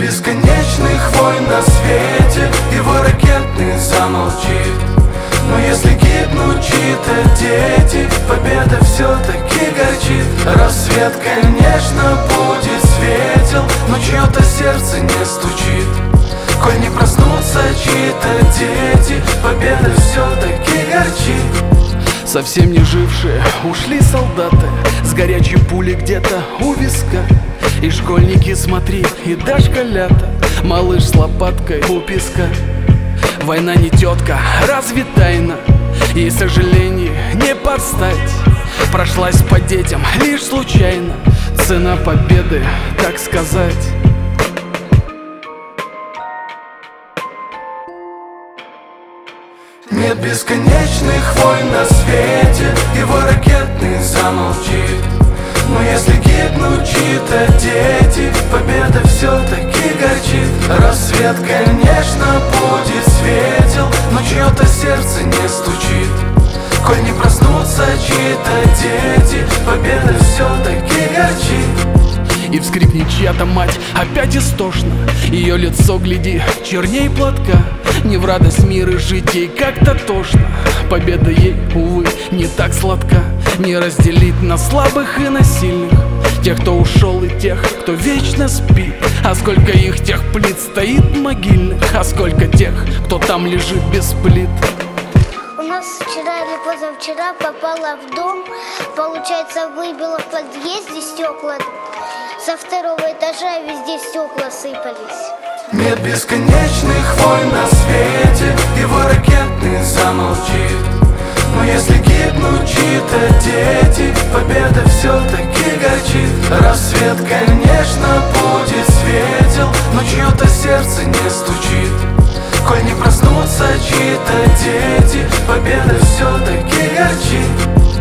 бесконечных войн на свете, его ракетный замолчит. Но если гибнут чьи-то дети, победа все-таки горчит. Рассвет, конечно, будет светел, но чье-то сердце не стучит. Коль не проснутся чьи-то дети, победа все-таки горчит. Совсем не жившие ушли солдаты, с горячей пулей где-то у виска. И школьники, смотри, и дошколята, малыш с лопаткой у песка. Война не тетка, разве тайна? И сожалений не подстать. Прошлась по детям лишь случайно, цена победы, так сказать. Нет бесконечных войн на свете, его ракетный замолчит. Но если гибнут чьи-то дети, победа все-таки горчит. Рассвет, конечно, будет светел, но чье-то сердце не стучит. Коль не проснутся чьи-то дети, победа все-таки горчит. И вскрикнет чья-то мать опять истошно, ее лицо, гляди, черней платка. Не в радость мира жить ей как-то тошно, победа ей, увы, не так сладка. Не разделить на слабых и на сильных, тех, кто ушел, и тех, кто вечно спит. А сколько их тех плит стоит могильных, а сколько тех, кто там лежит без плит. У нас вчера или позавчера попала в дом, получается, выбила в подъезде стекла. Со второго этажа везде стекла сыпались. Нет бесконечных войн на свете, его ракетный замолчит. Но если гибнут чьи-то дети, победа все-таки горчит. Рассвет, конечно, будет светел, но чье-то сердце не стучит. Коль не проснутся чьи-то дети, победа все-таки горчит.